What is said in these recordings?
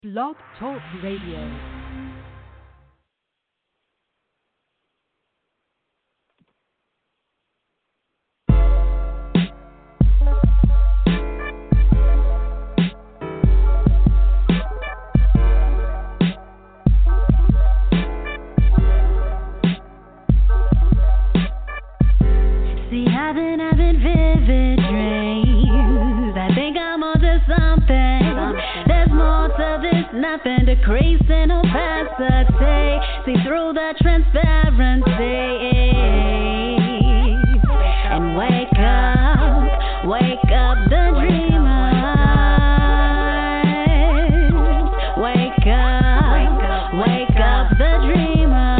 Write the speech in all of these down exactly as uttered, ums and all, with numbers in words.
Blog Talk Radio. See, I've been having vivid dreams. I think I'm onto something. There's more to this, nothing decreasing opacity. See through the transparency and wake up, wake up the dreamer. Wake up, wake up the dreamer.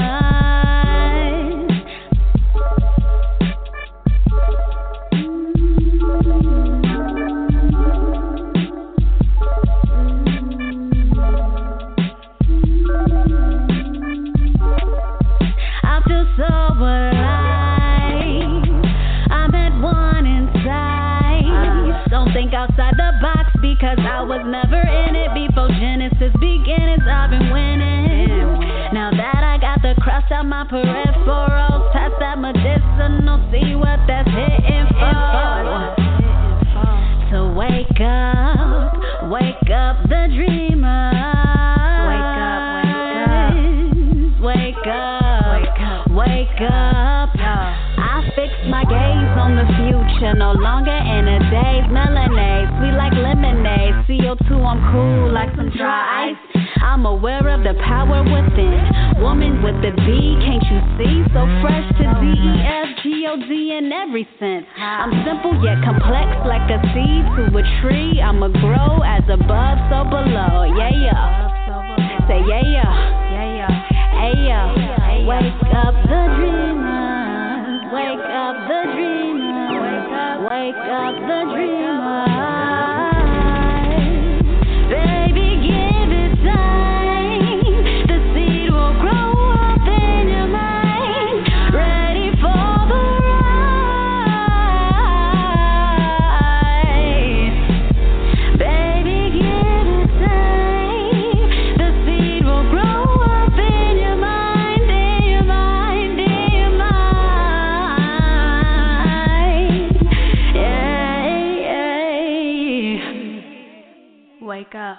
I feel so alive. I'm at one inside. Don't think outside the box because I was never in it before Genesis beginnings. I've been winning. Now that I got the cross out my peripherals, past that medicinal, see what that's hitting for. So wake up, wake up the dreamer. Wake up, wake up, wake up, wake up. I fix my gaze on the future, no longer in a daze. Melanase, sweet like lemonade. C O two, I'm cool like some dry ice. I'm aware of the power within. Woman with the B, can't you see? So fresh to D E F, G O D in every sense. I'm simple yet complex like a seed to a tree. I'ma grow as above, so below. Yeah, yeah. Say yeah, yeah. Hey, yeah. Wake up the dreamer. Wake up the dreamer. Wake up the dreamer. Baby, give it time. The seed will grow up in your mind. Ready for the ride. Baby, give it time. The seed will grow up in your mind, in your mind, in your mind. Yeah, yeah. Wake up.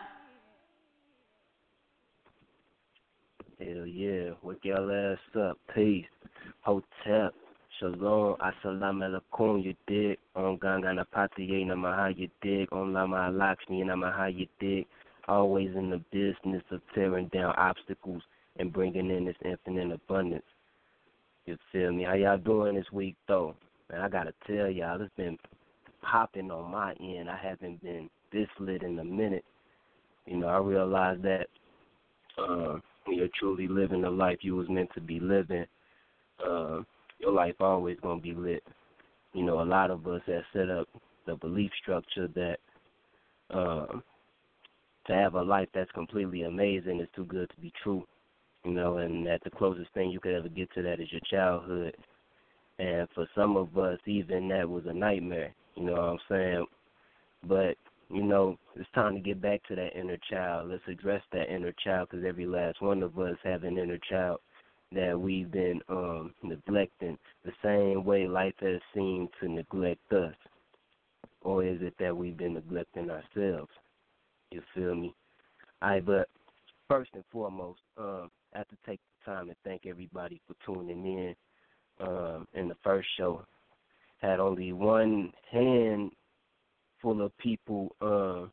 Hell yeah, wake your ass up. Peace. Hotep. Shalom. Assalamu alaikum. You dig? On Gangana Patiye Namaha. You dig? On Lama Lakshmi Namaha. You dig? Always in the business of tearing down obstacles and bringing in this infinite abundance. You feel me? How y'all doing this week, though? Man, I gotta tell y'all, it's been popping on my end. I haven't been this lit in a minute. You know, I realized that uh, when you're truly living the life you was meant to be living, uh, your life always going to be lit. You know, a lot of us have set up the belief structure that um, to have a life that's completely amazing is too good to be true. You know, and that the closest thing you could ever get to that is your childhood. And for some of us, even that was a nightmare. You know what I'm saying? But, you know, it's time to get back to that inner child. Let's address that inner child because every last one of us have an inner child that we've been um, neglecting the same way life has seemed to neglect us. Or is it that we've been neglecting ourselves? You feel me? All right, but first and foremost, um, I have to take the time and thank everybody for tuning in. Um, in the first show, had only one hand full of people, uh,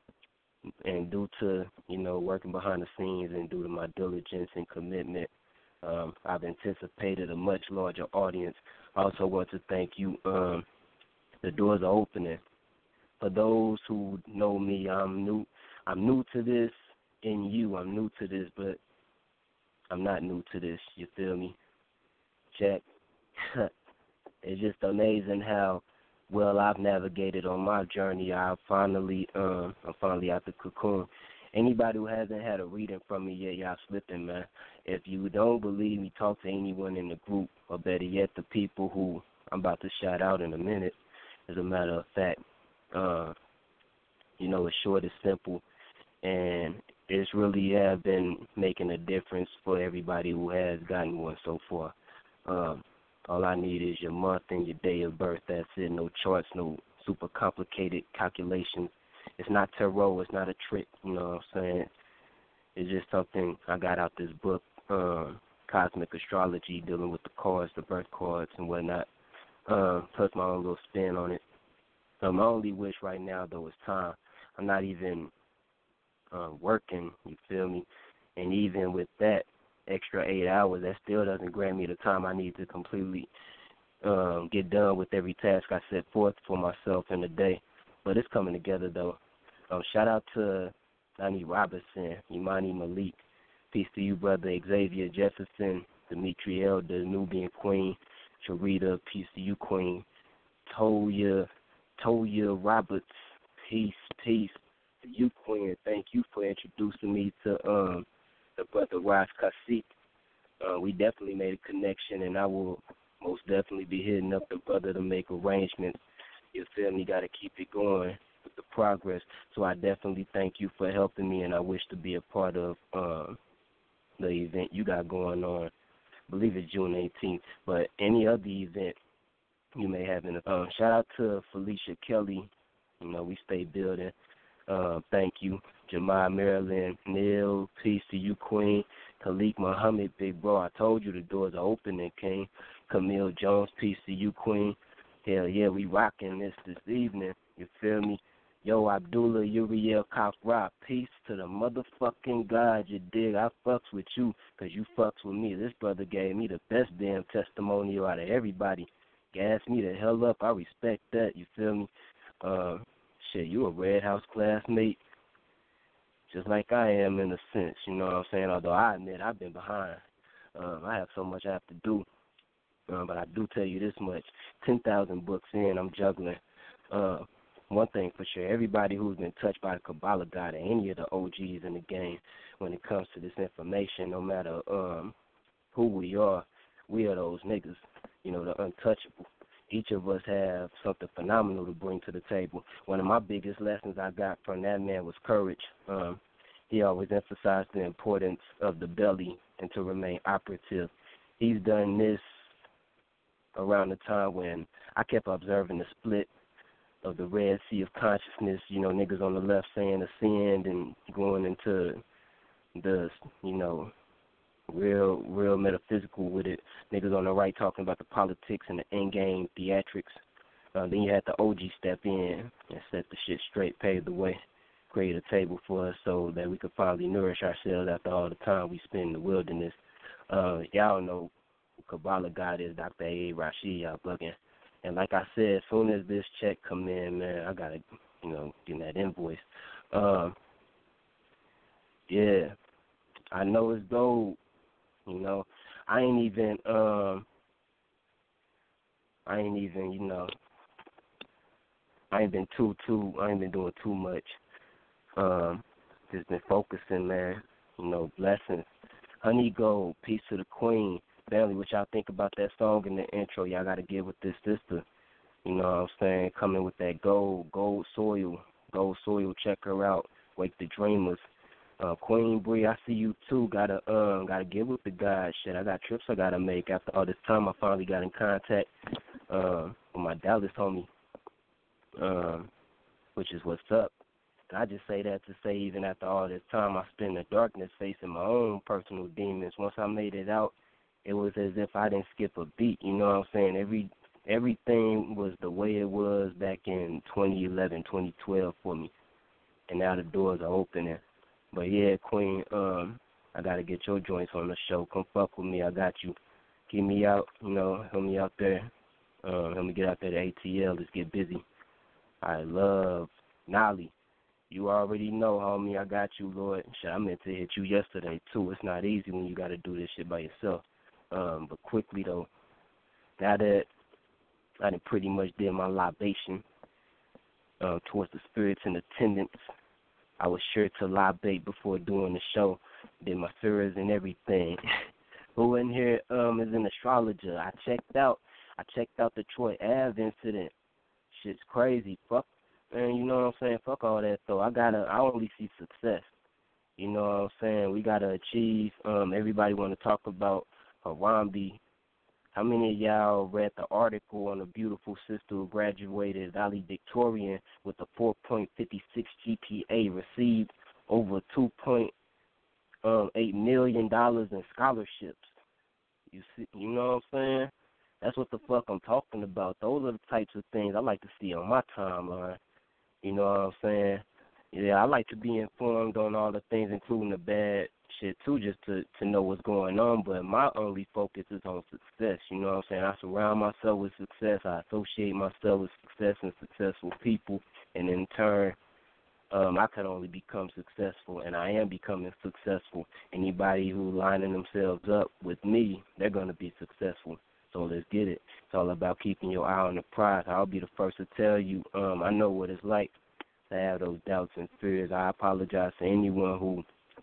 and due to, you know, working behind the scenes and due to my diligence and commitment, um, I've anticipated a much larger audience. I also want to thank you. Um, the doors are opening. For those who know me, I'm new. I'm new to this in you. I'm new to this, but I'm not new to this. You feel me? Check. It's just amazing how well I've navigated on my journey. I finally, um, I'm finally out the cocoon. Anybody who hasn't had a reading from me yet, y'all slipping, man. If you don't believe me, talk to anyone in the group, or better yet, the people who I'm about to shout out in a minute. As a matter of fact, uh, you know, it's short, it's simple, and it's really have been making a difference for everybody who has gotten one so far. Um, all I need is your month and your day of birth. That's it. No charts, no super complicated calculations. It's not tarot. It's not a trick. You know what I'm saying? It's just something I got out this book, um, Cosmic Astrology, dealing with the cards, the birth cards, and whatnot. Uh, plus my own little spin on it. Uh, my only wish right now, though, is time. I'm not even uh, working, you feel me? And even with that extra eight hours, that still doesn't grant me the time I need to completely um, get done with every task I set forth for myself in a day. But it's coming together, though. Um, shout out to Nani Robinson, Imani Malik. Peace to you, brother Xavier Jefferson, Dimitri Elder, Nubian Queen, Sharita, peace to you, Queen. Toya, Toya Roberts, peace, peace to you, Queen. Thank you for introducing me to um the brother Ras Kasik. Uh, we definitely made a connection, and I will most definitely be hitting up the brother to make arrangements. You feel me? Got to keep it going with the progress. So I definitely thank you for helping me, and I wish to be a part of um, the event you got going on. I believe it's June eighteenth, but any other event you may have in the um, shout out to Felicia Kelly. You know, we stay building. Uh, thank you. Jamai Maryland, Neil, peace to you, Queen. Khalik Muhammad, big bro, I told you the doors are opening, King. Camille Jones, peace to you, Queen. Hell yeah, we rocking this this evening. You feel me? Yo, Abdullah Uriel Kafra, peace to the motherfucking God, you dig? I fucks with you because you fucks with me. This brother gave me the best damn testimonial out of everybody. Gassed me the hell up. I respect that, you feel me? Uh, shit, you a Red House classmate, just like I am in a sense, you know what I'm saying? Although I admit I've been behind. Um, I have so much I have to do. Uh, but I do tell you this much, ten thousand books in, I'm juggling. Uh, one thing for sure, everybody who's been touched by the Kabbalah God or any of the O Gs in the game when it comes to this information, no matter um, who we are, we are those niggas, you know, the untouchable. Each of us have something phenomenal to bring to the table. One of my biggest lessons I got from that man was courage. Um, he always emphasized the importance of the belly and to remain operative. He's done this around the time when I kept observing the split of the Red Sea of consciousness, you know, niggas on the left saying ascend and going into the, you know, real real metaphysical with it. Niggas on the right talking about the politics and the end-game theatrics. Uh, then you had the O G step in and set the shit straight, pave the way, create a table for us so that we could finally nourish ourselves after all the time we spend in the wilderness. Uh, y'all know Kabbalah God is Doctor A. Rashid, y'all bugging. And like I said, as soon as this check come in, man, I got to, you know, get that invoice. Um, yeah, I know it's gold. You know, I ain't even, um, I ain't even, you know, I ain't been too, too, I ain't been doing too much. Um, just been focusing, man. You know, blessings. Honey Gold, peace to the Queen. Family, what y'all think about that song in the intro? Y'all got to get with this sister. You know what I'm saying? Coming with that gold, gold soil, gold soil. Check her out. Wake the Dreamers. Uh, Queen Bree, I see you too. Gotta um, gotta get with the God. Shit, I got trips I gotta make. After all this time, I finally got in contact um, with my Dallas homie, um, which is what's up. I just say that to say even after all this time I spent in the darkness facing my own personal demons, once I made it out, it was as if I didn't skip a beat. You know what I'm saying? Every everything was the way it was back in twenty eleven, twenty twelve for me, and now the doors are opening. But yeah, Queen, um, I gotta get your joints on the show. Come fuck with me. I got you. Get me out. You know, help me out there. Um, help me get out there to A T L. Let's get busy. I love Nolly. You already know, homie. I got you, Lord. Shit, I meant to hit you yesterday too. It's not easy when you got to do this shit by yourself. Um, but quickly though, now that I done pretty much did my libation uh, towards the spirits in attendance, I was sure to libate before doing the show. Did my surahs and everything. Who in here um, is an astrologer? I checked out. I checked out the Troy Ave incident. Shit's crazy. Fuck, man. You know what I'm saying? Fuck all that though. I gotta. I only see success. You know what I'm saying? We got to achieve. Um, everybody want to talk about Harambe. How many of y'all read the article on a beautiful sister who graduated valedictorian with a four point five six G P A, received over two point eight million dollars in scholarships? You see, you know what I'm saying? That's what the fuck I'm talking about. Those are the types of things I like to see on my timeline. You know what I'm saying? Yeah, I like to be informed on all the things, including the bad shit, too, just to, to know what's going on. But my only focus is on success. You know what I'm saying? I surround myself with success. I associate myself with success and successful people. And in turn, um, I can only become successful, and I am becoming successful. Anybody who lining themselves up with me, they're going to be successful. So let's get it. It's all about keeping your eye on the prize. I'll be the first to tell you, um, I know what it's like to have those doubts and fears. I apologize to anyone who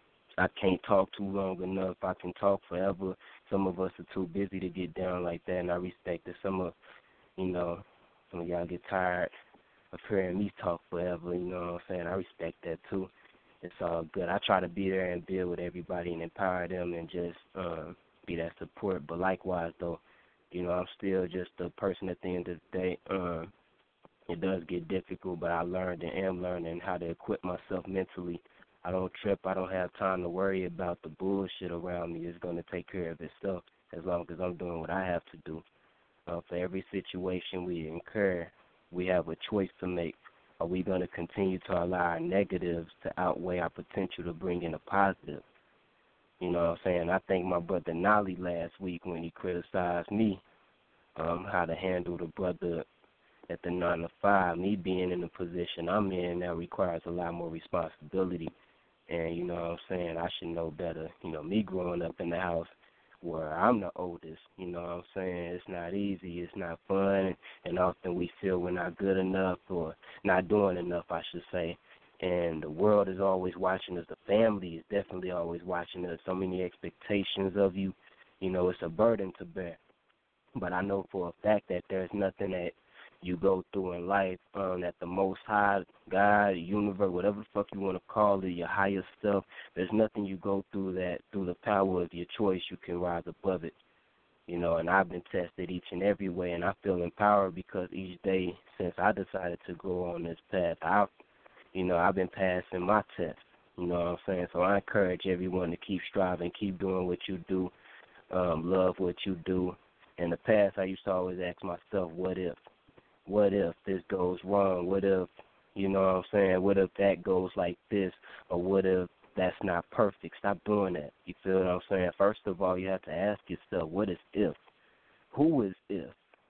I can't talk too long enough. I can talk forever. Some of us are too busy to get down like that, and I respect that. Some of, you know, some of y'all get tired of hearing me talk forever, you know what I'm saying? I respect that, too. It's all good. I try to be there and build with everybody and empower them and just um, be that support. But likewise, though, you know, I'm still just a person at the end of the day. Um, It does get difficult, but I learned and am learning how to equip myself mentally. I don't trip. I don't have time to worry about the bullshit around me. It's going to take care of itself as long as I'm doing what I have to do. Uh, for every situation we incur, we have a choice to make. Are we going to continue to allow our negatives to outweigh our potential to bring in a positive? You know what I'm saying? I think my brother Nolly last week when he criticized me, um, how to handle the brother at the nine to five, me being in the position I'm in, that requires a lot more responsibility. And, you know what I'm saying, I should know better. You know, me growing up in the house where I'm the oldest, you know what I'm saying, it's not easy, it's not fun, and often we feel we're not good enough or not doing enough, I should say. And the world is always watching us. The family is definitely always watching us. So many expectations of you. You know, it's a burden to bear. But I know for a fact that there's nothing that you go through in life um, that the Most High, God, universe, whatever the fuck you want to call it, your higher self, there's nothing you go through that through the power of your choice you can rise above it. You know, and I've been tested each and every way, and I feel empowered because each day since I decided to go on this path, I've, you know, I've been passing my test. You know what I'm saying? So I encourage everyone to keep striving, keep doing what you do, um, love what you do. In the past, I used to always ask myself, what if? What if this goes wrong? What if, you know what I'm saying, what if that goes like this? Or what if that's not perfect? Stop doing that. You feel what I'm saying? First of all, you have to ask yourself, what is if? Who is if?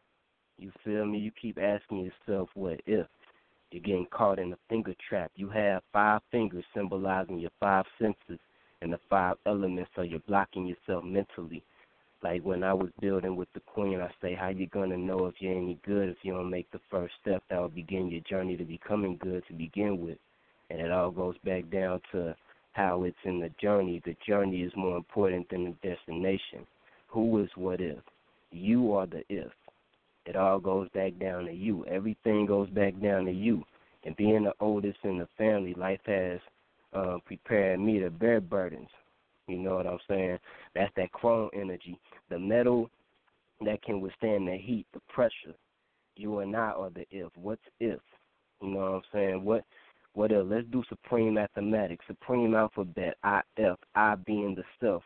You feel me? You keep asking yourself, what if? You're getting caught in a finger trap. You have five fingers symbolizing your five senses and the five elements, so you're blocking yourself mentally. Like when I was building with the queen, I say, how you going to know if you're any good if you don't make the first step that will begin your journey to becoming good to begin with? And it all goes back down to how it's in the journey. The journey is more important than the destination. Who is what if? You are the if. It all goes back down to you. Everything goes back down to you. And being the oldest in the family, life has uh, prepared me to bear burdens. You know what I'm saying? That's that chrome energy, the metal that can withstand the heat, the pressure. You and I are the if. What's if? You know what I'm saying? What what if? Let's do supreme mathematics, supreme alphabet, I, F, I being the self,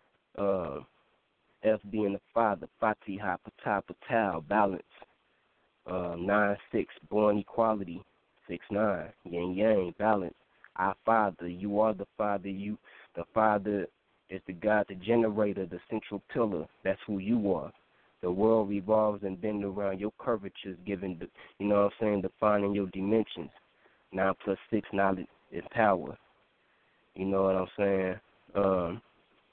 uh, F being the father, Fatiha, Patah, Patal, balance, uh, nine six, born equality, six nine, yin yang, balance. Our Father, you are the Father. You, the Father is the God, the generator, the central pillar. That's who you are. The world revolves and bends around your curvatures, giving, the, you know what I'm saying, defining your dimensions. Nine plus six, knowledge is power. You know what I'm saying? Um,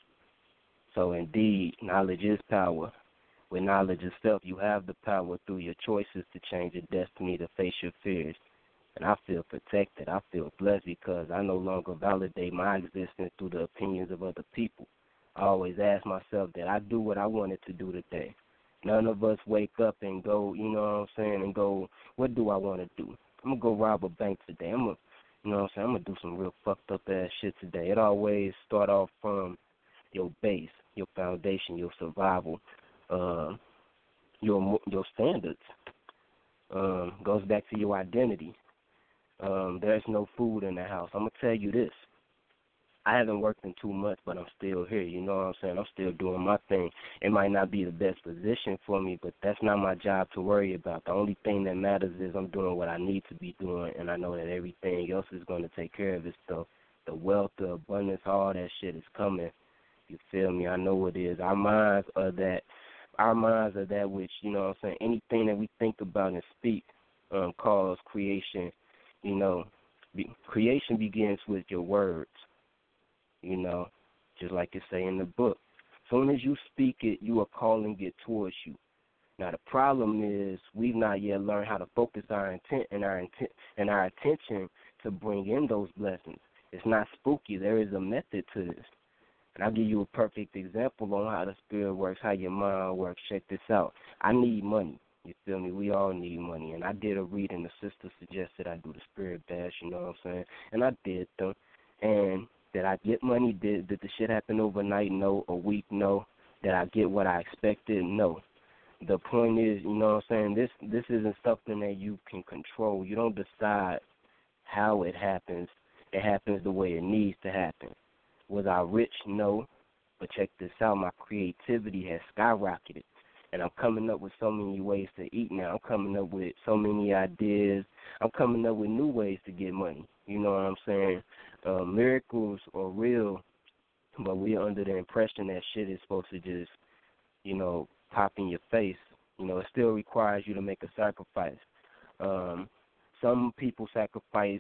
so indeed, knowledge is power. With knowledge itself, you have the power through your choices to change your destiny, to face your fears. And I feel protected. I feel blessed because I no longer validate my existence through the opinions of other people. I always ask myself that I do what I wanted to do today. None of us wake up and go, you know what I'm saying, and go, what do I want to do? I'm going to go rob a bank today. I'm going to, You know what I'm saying? I'm going to do some real fucked up ass shit today. It always start off from your base, your foundation, your survival, uh, your your standards. Um, goes back to your identity. Um, there's no food in the house. I'm going to tell you this. I haven't worked in too much, but I'm still here. You know what I'm saying? I'm still doing my thing. It might not be the best position for me, but that's not my job to worry about. The only thing that matters is I'm doing what I need to be doing, and I know that everything else is going to take care of itself. The wealth, the abundance, all that shit is coming. You feel me? I know it is. Our minds are that. Our minds are that which, you know what I'm saying, anything that we think about and speak um, calls creation. You know, be, creation begins with your words. You know, just like it say in the book. As soon as you speak it, you are calling it towards you. Now the problem is we've not yet learned how to focus our intent and our intent and our attention to bring in those blessings. It's not spooky. There is a method to this. And I'll give you a perfect example on how the spirit works, how your mind works. Check this out. I need money. You feel me? We all need money. And I did a reading. The sister suggested I do the spirit bash, you know what I'm saying? And I did them. And did I get money? Did, did the shit happen overnight? No. A week? No. Did I get what I expected? No. The point is, you know what I'm saying, this this isn't something that you can control. You don't decide how it happens. It happens the way it needs to happen. Was I rich? No. But check this out. My creativity has skyrocketed. And I'm coming up with so many ways to eat now. I'm coming up with so many ideas. I'm coming up with new ways to get money. You know what I'm saying? Uh, miracles are real, but we're under the impression that shit is supposed to just, you know, pop in your face. You know, it still requires you to make a sacrifice. Um, some people sacrifice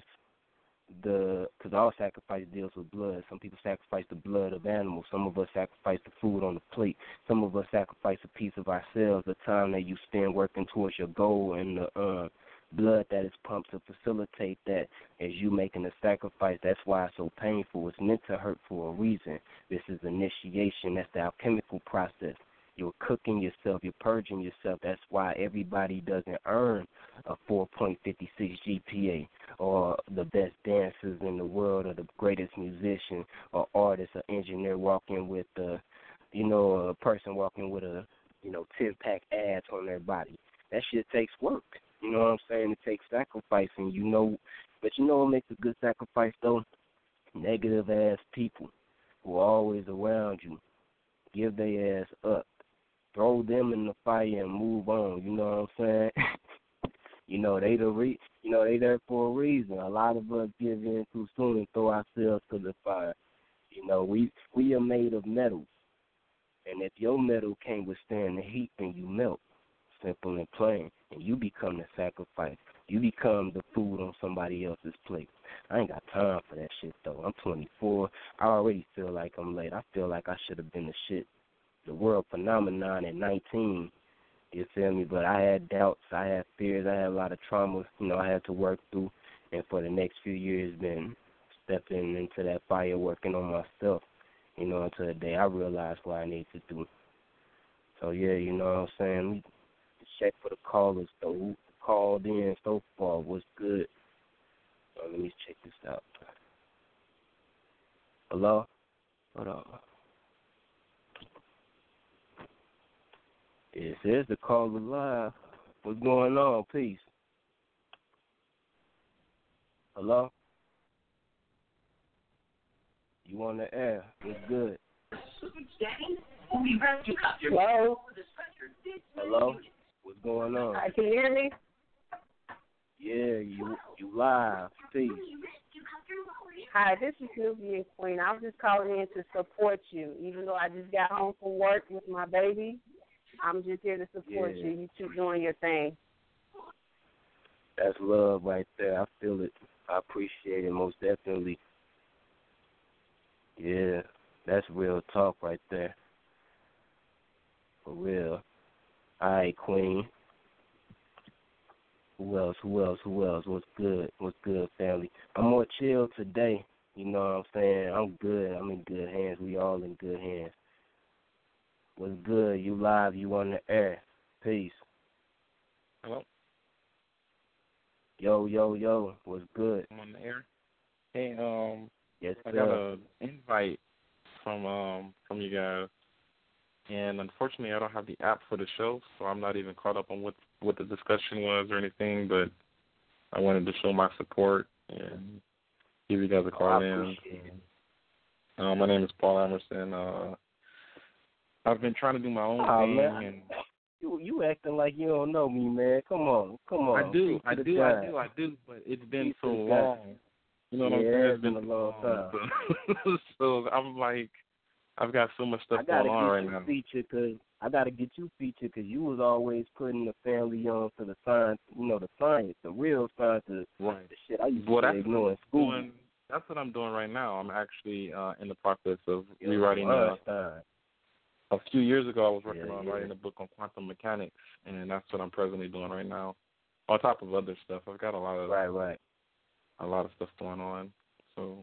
the, because all sacrifice deals with blood. Some people sacrifice the blood of animals. Some of us sacrifice the food on the plate. Some of us sacrifice a piece of ourselves, the time that you spend working towards your goal, and the uh, blood that is pumped to facilitate that as you making a sacrifice. That's why it's so painful. It's meant to hurt for a reason. This is initiation. That's the alchemical process. You're cooking yourself. You're purging yourself. That's why everybody doesn't earn a four point five six G P A or the best dancers in the world or the greatest musician or artist or engineer walking with a, you know, a person walking with a, you know, ten-pack abs on their body. That shit takes work. You know what I'm saying? It takes sacrifice, and you know, but you know what makes a good sacrifice, though? Negative-ass people who are always around you. Give their ass up. Throw them in the fire and move on. You know what I'm saying? you know, they the re- you know, they there for a reason. A lot of us give in too soon and throw ourselves to the fire. You know, we we are made of metal. And if your metal can't withstand the heat, then you melt. Simple and plain. And you become the sacrifice. You become the food on somebody else's plate. I ain't got time for that shit, though. I'm twenty-four. I already feel like I'm late. I feel like I should have been the shit. The world phenomenon at nineteen, you feel me? But I had doubts. I had fears. I had a lot of traumas, you know, I had to work through. And for the next few years, been stepping into that fire, working on myself, you know, until the day I realized what I need to do. So, yeah, you know what I'm saying? We check for the callers, though. Who called in so far? What's good? Uh, let me check this out. Hello? Hold on. It says the caller live. What's going on? Peace. Hello? You on the air? What's good? Hello? Hello? What's going on? Hi, can you hear me? Yeah, you you live. Peace. Hi, this is Nubian Queen. I was just calling in to support you. Even though I just got home from work with my baby, I'm just here to support Yeah. you. You keep doing your thing. That's love right there. I feel it. I appreciate it most definitely. Yeah, that's real talk right there. For real. All right, Queen. Who else? Who else? Who else? What's good? What's good, family? I'm more chill today. You know what I'm saying? I'm good. I'm in good hands. We all in good hands. What's good? You live. You on the air. Peace. Hello? Yo, yo, yo. What's good? I'm on the air. Hey, um, Yes, I sir. got an invite from um from you guys, and unfortunately, I don't have the app for the show, so I'm not even caught up on what what the discussion was or anything. But I wanted to show my support and give you guys a call oh, I in. appreciate it. Uh, my name is Paul Emerson. Uh, I've been trying to do my own Oh, thing, man. and You you acting like you don't know me, man. Come on, come on. I do, Speak I to the do, I time. do, I do. But it's been Speak so to the time. long. You know what Yeah, I'm saying? it's It's been been a so long long. So, so I'm like, I've got so much stuff I gotta going on get right you now. featured because I gotta get you featured because you was always putting the family on to the science, you know, the science, the real science, the, Right. the shit I used Well, to that's ignore what in I'm school. doing. That's what I'm doing right now. I'm actually uh, in the process of You know, rewriting a, Einstein. a few years ago, I was working Yeah, on yeah. writing a book on quantum mechanics, and that's what I'm presently doing right now. On top of other stuff, I've got a lot of Right, right. a lot of stuff going on. So,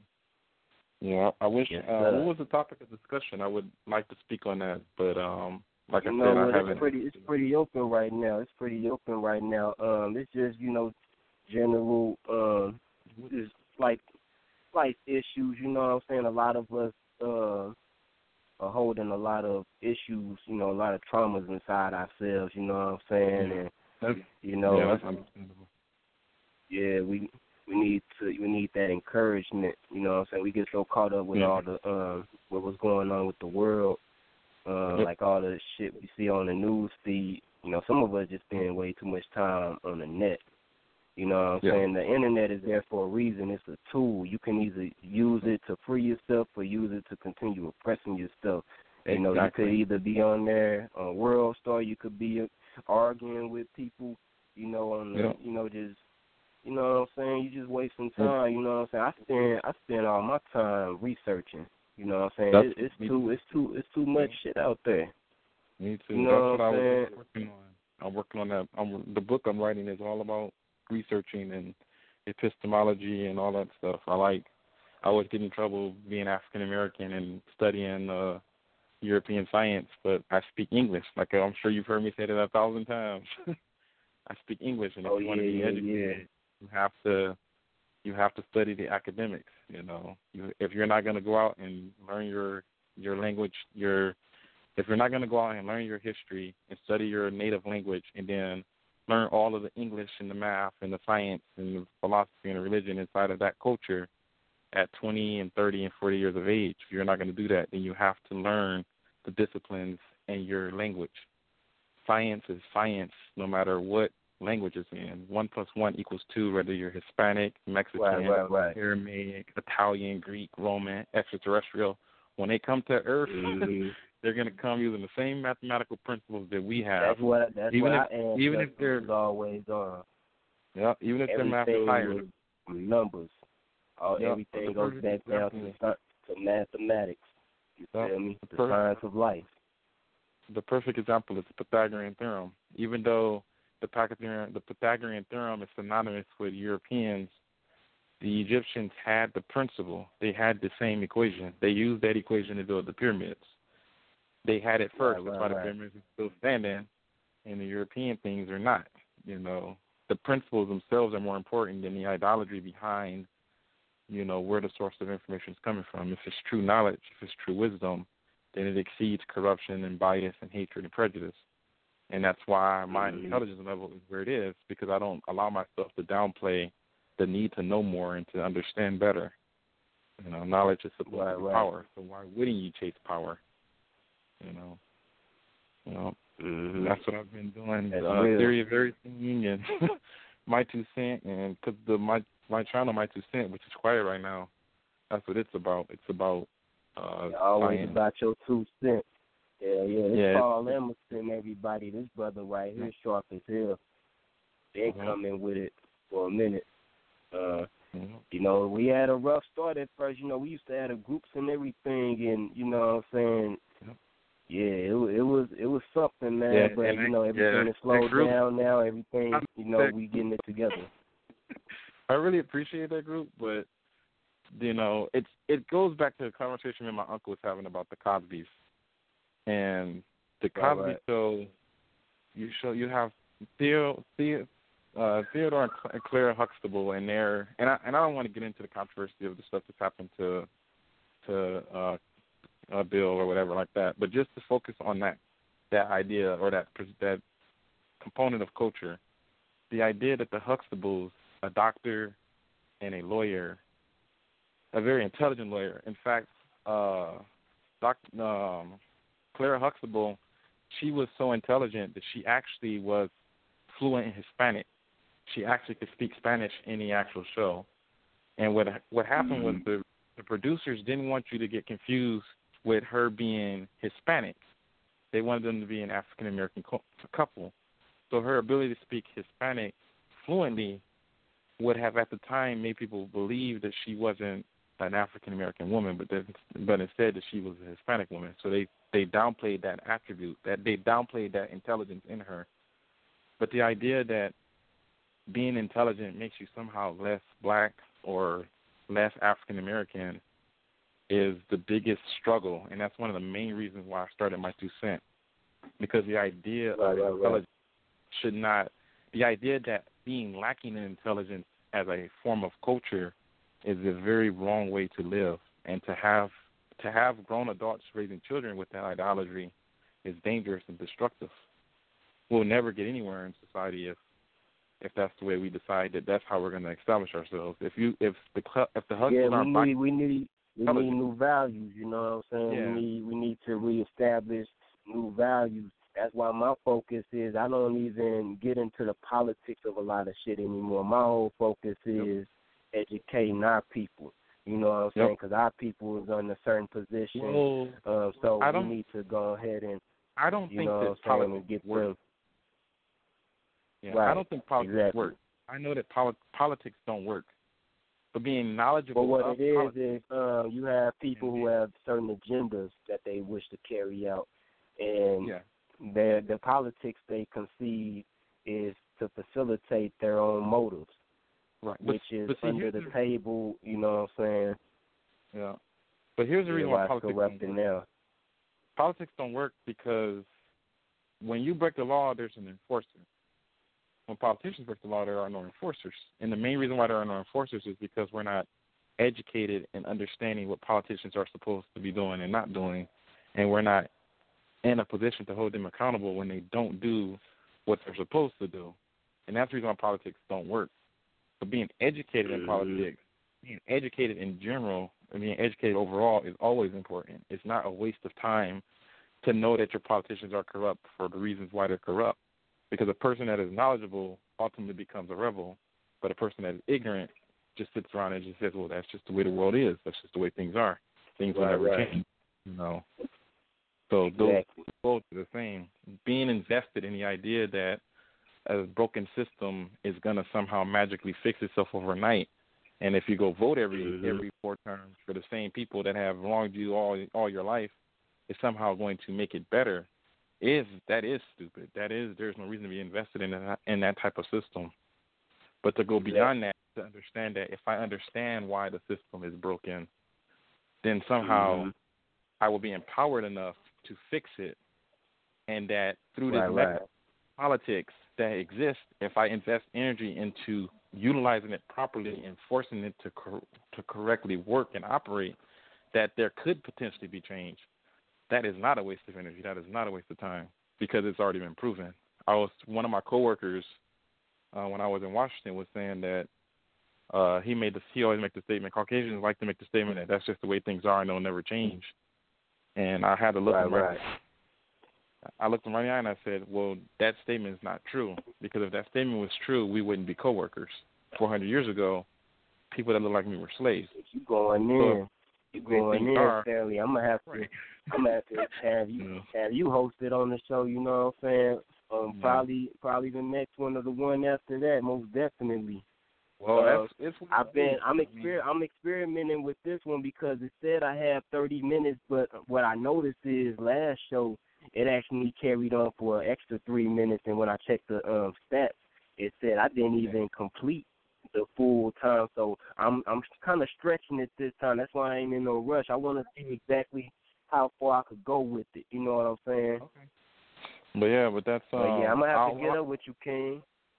yeah, I wish. Yes, uh, sir. what was the topic of discussion? I would like to speak on that, but um, like You I know said, what? I It's haven't. pretty. It's pretty open right now. It's pretty open right now. Um, it's just you know, general um, just like life issues. You know what I'm saying? A lot of us uh are holding a lot of issues. You know, a lot of traumas inside ourselves. You know what I'm saying? Yeah. And That's, you know, yeah, that's understandable. yeah, we we need to we need that encouragement. You know what I'm saying? We get so caught up with Yeah. all the um what was going on with the world. Uh, Yep. like all the shit we see on the news feed, you know, some of us just spend way too much time on the net. You know what I'm Yeah. saying? The internet is there for a reason. It's a tool. You can either use it to free yourself or use it to continue oppressing yourself. You know, you could Exactly. either be on there on World Star, you could be arguing with people, you know, on the, Yeah. you know, just, you know what I'm saying? You just wasting Yeah. time. You know what I'm saying? I spend I spend all my time researching. You know what I'm saying? That's- It, it's me too too. it's too it's too much shit out there. Me too. You know That's what what I I'm was saying? working on. I'm working on that. I'm, the book I'm writing is all about researching and epistemology and all that stuff. I like. I always get in trouble being African American and studying uh, European science, but I speak English. Like I'm sure you've heard me say that a thousand times. I speak English, and if Oh you yeah, want to be yeah, educated, yeah. you have to. You have to study the academics. You know, you, if you're not going to go out and learn your your language, your if you're not going to go out and learn your history and study your native language and then learn all of the English and the math and the science and the philosophy and the religion inside of that culture at twenty and thirty and forty years of age, if you're not going to do that, then you have to learn the disciplines and your language. Science is science no matter what language it's in. One plus one equals two, whether you're Hispanic, Mexican, Right, right, right. Aramaic, Italian, Greek, Roman, extraterrestrial. When they come to Earth, Mm-hmm. they're going to come using the same mathematical principles that we have. That's what that's even what if, I even if they're is always on. yeah, even if their math is Everything higher. with numbers. All Yeah, everything the goes perfect back down to, example. the, to mathematics. You Yeah, feel me? the The per- science of life. The perfect example is the Pythagorean theorem. Even though the Pythagorean the Pythagorean theorem is synonymous with Europeans, the Egyptians had the principle. They had the same equation. They used that equation to build the pyramids. They had it first. Right, That's right, why the right. pyramids are still standing, and the European things are not. You know, the principles themselves are more important than the idolatry behind, you know, where the source of information is coming from. If it's true knowledge, if it's true wisdom, then it exceeds corruption and bias and hatred and prejudice. And that's why my Mm-hmm. intelligence level is where it is, because I don't allow myself to downplay the need to know more and to understand better. You know, knowledge is supposed Right, to be right. power, so why wouldn't you chase power? You know, you know, Mm-hmm. that's what I've been doing. That's uh, real. Theory of everything and my two cent, and cause the my my channel, my two cent, which is quiet right now, that's what it's about. It's about uh, Always science. about your two cents. Yeah, yeah. This Yeah, Paul Emerson, everybody. This brother right here, sharp as hell. Been Mhm. coming with it for a minute. Uh, Mhm. you know, we had a rough start at first. You know, we used to have the groups and everything, and you know what I'm saying. Yep. Yeah, it, it was it was something, man. Yeah, but and you I- know, everything yeah, is slowed that group- down now. Everything, I'm- you know, we getting it together. I really appreciate that group, but you know, it's it goes back to the conversation me and my uncle was having about the Cosbys, and the Right, Cosby right. Show. You show you have Theo, Theo uh, Theodore and Cl- Clara Huxtable and their and I and I don't want to get into the controversy of the stuff that's happened to to uh, uh, Bill or whatever like that, but just to focus on that that idea or that that component of culture, the idea that the Huxtables, a doctor and a lawyer, a very intelligent lawyer. In fact, uh, Doctor Um, Clara Huxtable, she was so intelligent that she actually was fluent in Hispanic. She actually could speak Spanish in the actual show. And what what happened was the, the producers didn't want you to get confused with her being Hispanic. They wanted them to be an African American couple. So her ability to speak Hispanic fluently would have at the time made people believe that she wasn't an African American woman, but that, but instead that she was a Hispanic woman. So they, they downplayed that attribute, that they downplayed that intelligence in her. But the idea that being intelligent makes you somehow less black or less African American is the biggest struggle, and that's one of the main reasons why I started my two cent. Because the idea right, of right, intelligence right. should not, the idea that being lacking in intelligence as a form of culture is a very wrong way to live, and to have to have grown adults raising children with that idolatry is dangerous and destructive. We'll never get anywhere in society if if that's the way we decide that that's how we're going to establish ourselves. If you if the if the husbands yeah, aren't we need we need we intelligent. need new values. You know what I'm saying? Yeah. We need we need to reestablish new values. That's why my focus is I don't even get into the politics of a lot of shit anymore. My whole focus is yep. educating our people. You know what I'm saying? Because yep. our people is in a certain position. Well, um, so I we don't, need to go ahead and I don't you think know that what I'm saying, politics and get work. them. Yeah, right. I don't think politics exactly. work. I know that poli- politics don't work. But being knowledgeable But what of it is politics, is uh, you have people who have certain agendas that they wish to carry out, and yeah. their the politics they conceive is to facilitate their own motives, right. which but, is but see, under the, the table. You know what I'm saying? Yeah. But here's the reason yeah, why politics don't work. now. Politics don't work because when you break the law, there's an enforcer. When politicians break the law, there are no enforcers. And the main reason why there are no enforcers is because we're not educated in understanding what politicians are supposed to be doing and not doing, and we're not in a position to hold them accountable when they don't do what they're supposed to do. And that's the reason why politics don't work. But being educated in politics, being educated in general, and being educated overall is always important. It's not a waste of time to know that your politicians are corrupt for the reasons why they're corrupt. Because a person that is knowledgeable ultimately becomes a rebel, but a person that is ignorant just sits around and just says, well, that's just the way the world is. That's just the way things are. Things will right, never right. change. You know. So those exactly. both are the same. Being invested in the idea that a broken system is going to somehow magically fix itself overnight, and if you go vote every mm-hmm. every four terms for the same people that have wronged you all all your life, is somehow going to make it better. Is that is stupid. That is there's no reason to be invested in that, in that type of system. But to go beyond that, to understand that if I understand why the system is broken, then somehow mm-hmm. I will be empowered enough to fix it, and that through this right, method right. of politics that exists, if I invest energy into utilizing it properly and forcing it to cor- to correctly work and operate, that there could potentially be change. That is not a waste of energy. That is not a waste of time because it's already been proven. I was one of my coworkers uh, when I was in Washington was saying that uh, he made this. He always makes the statement. Caucasians like to make the statement that that's just the way things are and they'll never change. And I had to look right, him right. right. I looked him right in the eye and I said, "Well, that statement is not true because if that statement was true, we wouldn't be coworkers. four hundred years ago, people that looked like me were slaves." You going in? You going in, are, Stanley? I'm gonna have to. right. I'm gonna have to have you yeah. have you hosted on the show. You know what I'm saying? Um, yeah. probably probably the next one or the one after that, most definitely. Well, uh, that's it's. I've been I'm exper- I'm experimenting with this one because it said I have thirty minutes, but what I noticed is last show it actually carried on for an extra three minutes, and when I checked the um, stats, it said I didn't even complete the full time. So I'm I'm kind of stretching it this time. That's why I ain't in no rush. I want to see exactly how far I could go with it. You know what I'm saying? Okay. But yeah, but that's. Um, but yeah, I'm gonna have I'll, to get up with you, King.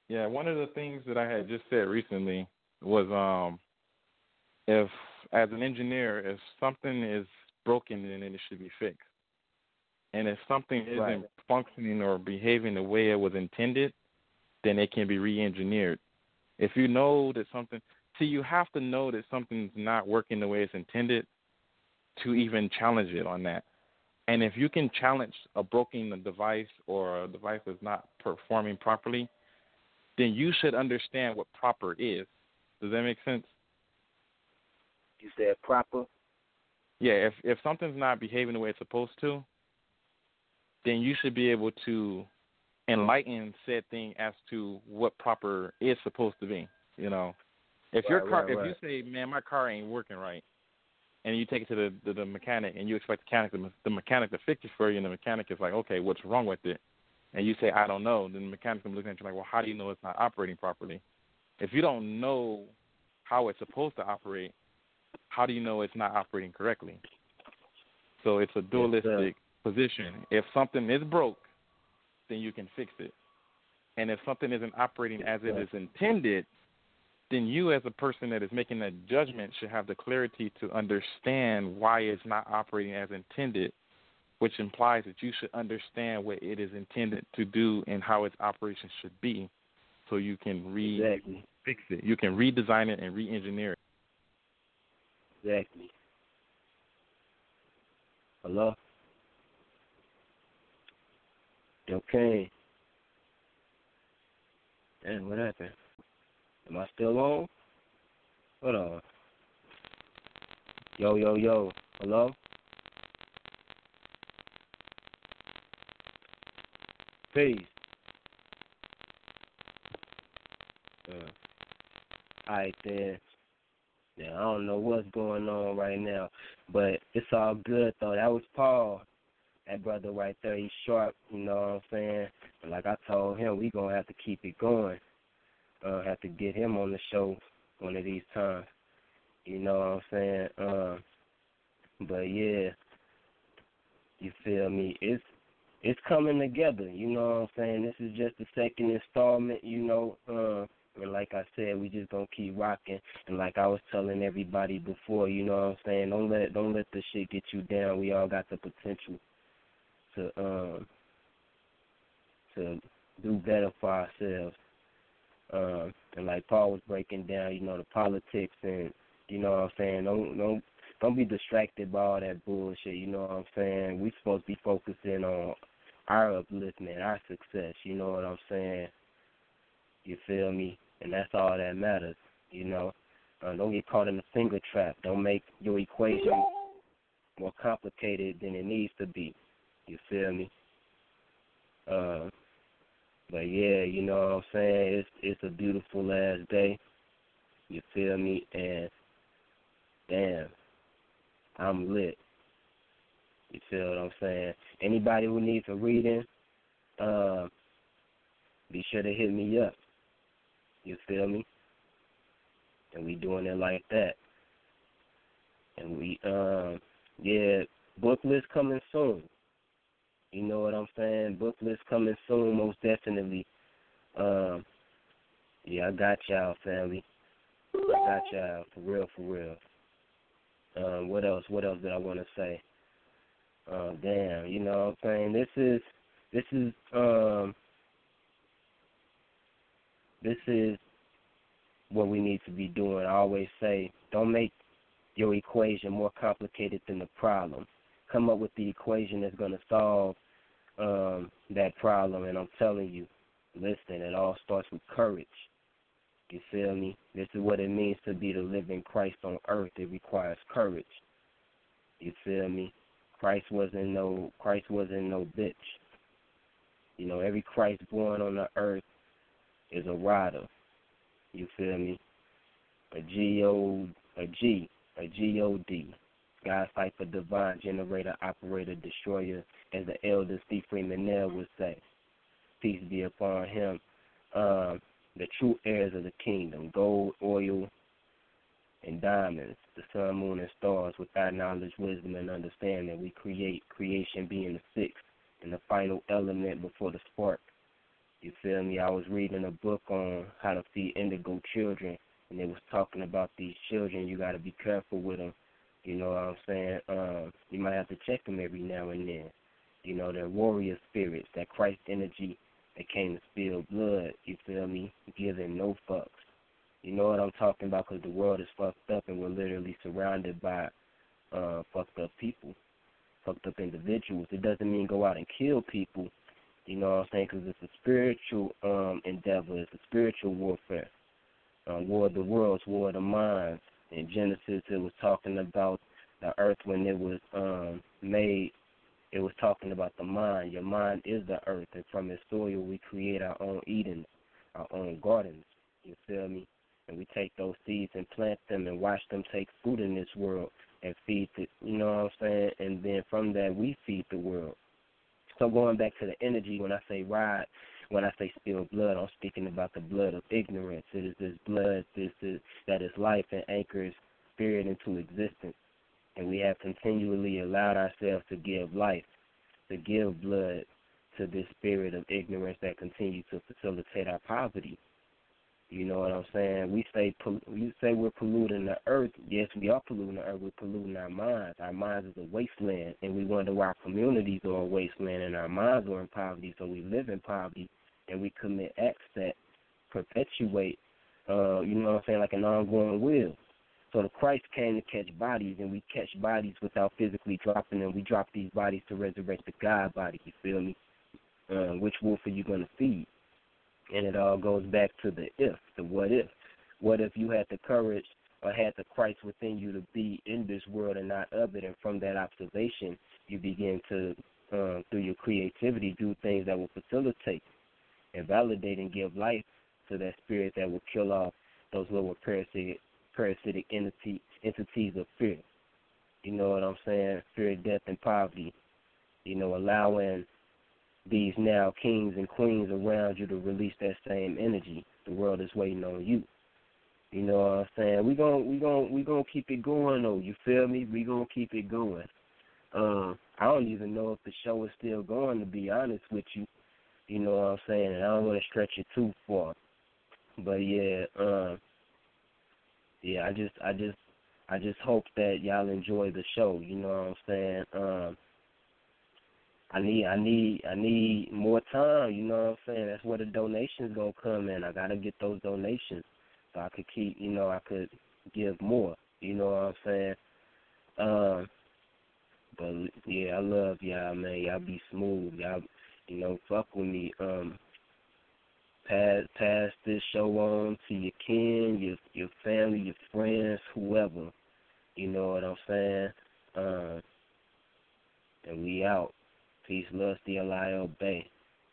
Yeah, one of the things that I had just said recently was um, if, as an engineer, if something is broken, then it should be fixed. And if something isn't Right. functioning or behaving the way it was intended, then it can be re-engineered. If you know that something, see, you have to know that something's not working the way it's intended to even challenge it on that. And if you can challenge a broken device or a device that's not performing properly, then you should understand what proper is. Does that make sense? You said proper? Yeah, if if something's not behaving the way it's supposed to, then you should be able to enlighten said thing as to what proper is supposed to be. You know, if your Right, car, right, if right. you say, "Man, my car ain't working right," and you take it to the the, the mechanic, and you expect the mechanic, the, the mechanic to fix it for you, and the mechanic is like, "Okay, what's wrong with it?" And you say, "I don't know," then the mechanic's looking at you like, "Well, how do you know it's not operating properly?" If you don't know how it's supposed to operate, how do you know it's not operating correctly? So it's a dualistic position. If something is broke, then you can fix it. And if something isn't operating as it is intended, then you as a person that is making that judgment should have the clarity to understand why it's not operating as intended, which implies that you should understand what it is intended to do and how its operation should be, so you can re Exactly. fix it. You can redesign it and re-engineer it. Exactly. Hello? Okay. Damn, what happened? Am I still on? Hold on. Yo, yo, yo. Hello? Peace. Uh, all right, then. Yeah, I don't know what's going on right now, but it's all good, though. That was Paul. That brother right there, he's sharp, you know what I'm saying? And like I told him, we going to have to keep it going. Uh, have to get him on the show one of these times. You know what I'm saying? Uh, but, yeah, you feel me? It's it's coming together, you know what I'm saying? This is just the second installment, you know. Uh, and like I said, we just going to keep rocking. And like I was telling everybody before, you know what I'm saying? Don't let, don't let this shit get you down. We all got the potential to um to do better for ourselves. Um, and like Paul was breaking down, you know, the politics and you know what I'm saying, don't don't don't be distracted by all that bullshit, you know what I'm saying? We supposed to be focusing on our upliftment, our success, you know what I'm saying? You feel me? And that's all that matters, you know. Uh, don't get caught in the finger trap. Don't make your equation more complicated than it needs to be. You feel me? Uh, but yeah, you know what I'm saying? It's it's a beautiful last day. You feel me? And damn, I'm lit. You feel what I'm saying? Anybody who needs a reading, uh, be sure to hit me up. You feel me? And we doing it like that. And we, um, yeah, book list coming soon. You know what I'm saying? Book list coming soon, most definitely. Um, yeah, I got y'all, family. I got y'all, for real, for real. Um, what else? What else did I want to say? Uh, damn, you know what I'm saying? This is, this is, um, this is what we need to be doing. I always say, don't make your equation more complicated than the problem. Come up with the equation that's going to solve um, that problem, and I'm telling you, listen, it all starts with courage. You feel me? This is what it means to be the living Christ on earth. It requires courage. You feel me? Christ wasn't no Christ wasn't no bitch. You know, every Christ born on the earth is a rider. You feel me? A G O a G, a G O D. God cipher, divine generator, operator, destroyer, as the elder Steve Freeman Nell would say. Peace be upon him. Um, the true heirs of the kingdom, gold, oil, and diamonds, the sun, moon, and stars. Without knowledge, wisdom, and understanding, we create, creation being the sixth and the final element before the spark. You feel me? I was reading a book on how to feed indigo children, and it was talking about these children. You got to be careful with them. You know what I'm saying? Um, you might have to check them every now and then. You know, they're warrior spirits, that Christ energy that came to spill blood, you feel me? Giving no fucks. You know what I'm talking about, because the world is fucked up and we're literally surrounded by uh, fucked up people, fucked up individuals. It doesn't mean go out and kill people, you know what I'm saying, because it's a spiritual um, endeavor. It's a spiritual warfare. Um, war of the worlds, war of the minds. In Genesis, it was talking about the earth when it was um, made. It was talking about the mind. Your mind is the earth, and from its soil we create our own Eden, our own gardens. You feel me? And we take those seeds and plant them and watch them take fruit in this world and feed it. You know what I'm saying? And then from that, we feed the world. So going back to the energy, when I say ride, when I say spill blood, I'm speaking about the blood of ignorance. It is this blood this is, that is life and anchors spirit into existence. And we have continually allowed ourselves to give life, to give blood to this spirit of ignorance that continues to facilitate our poverty. You know what I'm saying? We say we say we're polluting the earth. Yes, we are polluting the earth. We're polluting our minds. Our minds is a wasteland, and we wonder why our communities are a wasteland and our minds are in poverty. So we live in poverty, and we commit acts that perpetuate, uh, you know what I'm saying, like an ongoing will. So the Christ came to catch bodies, and we catch bodies without physically dropping them. We drop these bodies to resurrect the God body, you feel me? Uh, which wolf are you going to feed? And it all goes back to the if, the what if. What if you had the courage or had the Christ within you to be in this world and not of it, and from that observation you begin to, uh, through your creativity, do things that will facilitate and validate and give life to that spirit that will kill off those lower parasitic, parasitic entity, entities of fear. You know what I'm saying? Fear, death, and poverty. You know, allowing these now kings and queens around you to release that same energy. The world is waiting on you. You know what I'm saying? We're going we gonna, we gonna keep it going, though. You feel me? We're going to keep it going. Um, I don't even know if the show is still going, to be honest with you. You know what I'm saying? And I don't want to stretch it too far. But, yeah, um, yeah, I just, I just, I just hope that y'all enjoy the show. You know what I'm saying? Um, I need, I need, I need more time. You know what I'm saying? That's where the donations gonna come in. I gotta get those donations so I could keep, you know, I could give more. You know what I'm saying? Um, but yeah, I love y'all, man. Y'all be smooth. Y'all, you know, fuck with me. Um, pass, pass this show on to your kin, your, your family, your friends, whoever. You know what I'm saying? Um, and we out. Peace, love, D L I L Bay.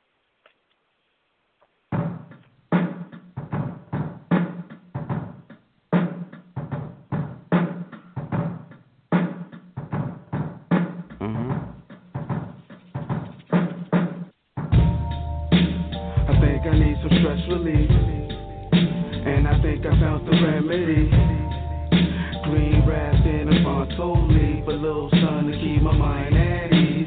Stress relief, and I think I found the remedy. Green wrapped in a pontoon leaf, a little sun to keep my mind at ease.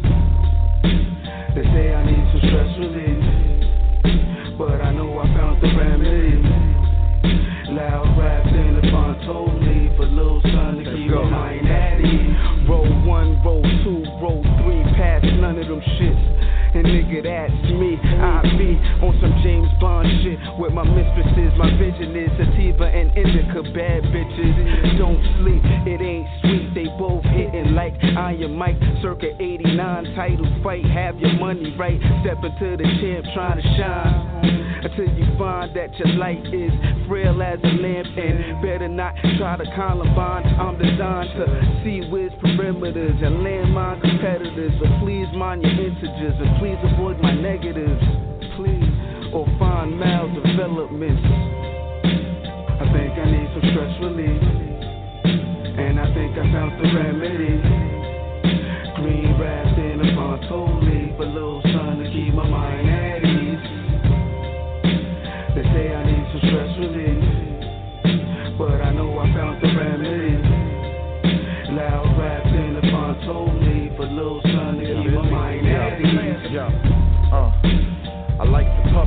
They say I need some stress relief, but I know I found the remedy. Loud wrapped in a pontoon leaf, a little sun to keep my mind at ease. Roll one, roll two, roll three, past none of them shits. And nigga, that's me. I be on some James Bond shit with my mistresses. My vision is sativa and indica, bad bitches. Don't sleep, it ain't sweet. They both hitting like Iron Mike. Circa eighty-nine titles fight. Have your money right. Step into the champ, trying to shine. Until you find that your light is frail as a lamp. And better not try to Columbine. I'm designed to see whiz perimeters and landmine competitors. But please mind your integers and please avoid my negatives, please, or find maldevelopments. I think I need some stress relief, and I think I found the remedy. Green wrapped in a pontoon leaf, a little sun to keep my mind at ease. They say I need some stress relief, but I know I found the remedy. Loud wrapped in a pontoon leaf, a little sun to keep my mind at ease. Yeah, uh, I like to talk.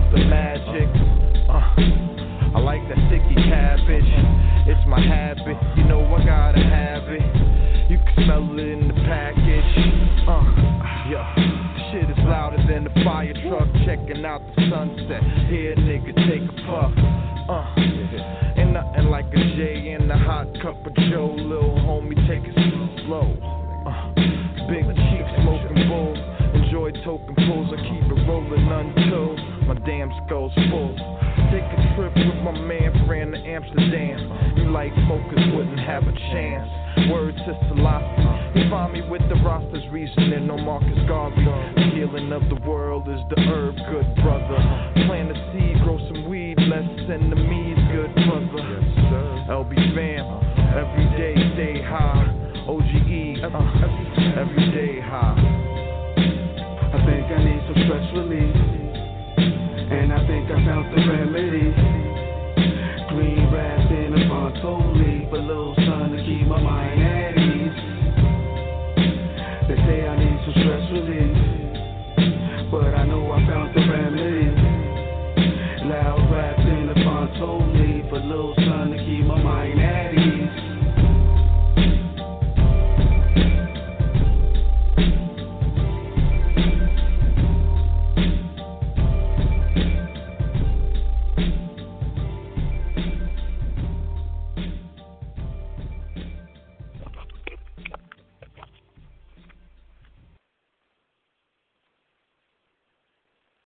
looking out the sunset. Here, nigga, take a puff. Uh, ain't nothing like a J in the hot cup of Joe. Little homie, take it slow. Uh, big cheek smoking bowl. Enjoy token pulls. I keep it rolling until my damn skull's full. Take a trip with my man, ran to Amsterdam. You light smokers wouldn't have a chance. Word to Selassie. You find me with the rosters reasoning on Marcus Garvey. The healing of the world is the herb, good brother. Plant a seed, grow some weed, less enemies, good brother. L B fam, every day stay high. O G E, uh, every day high. I think I need some stress relief, and I think I found the remedy. Green wrapped in a pontoon leaf, a little sun to keep my mind at ease. They say I need some stress relief, but I know I found the remedy. Loud wrapped in a pontoon leaf, a little